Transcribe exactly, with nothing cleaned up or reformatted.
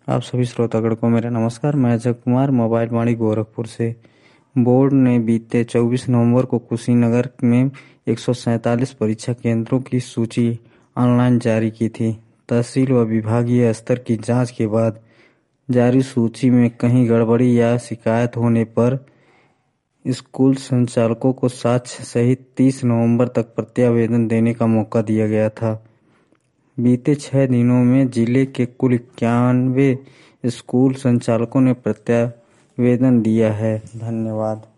आप सभी श्रोतागण को मेरा नमस्कार। मैं अजय कुमार, मोबाइल वाणी गोरखपुर से। बोर्ड ने बीते चौबीस नवंबर को कुशीनगर में एक सौ सैंतालीस परीक्षा केंद्रों की सूची ऑनलाइन जारी की थी। तहसील व विभागीय स्तर की जांच के बाद जारी सूची में कहीं गड़बड़ी या शिकायत होने पर स्कूल संचालकों को साक्ष्य सहित तीस नवंबर तक प्रत्यावेदन देने का मौका दिया गया था। बीते छह दिनों में जिले के कुल इक्यानवे स्कूल संचालकों ने प्रत्यावेदन दिया है। धन्यवाद।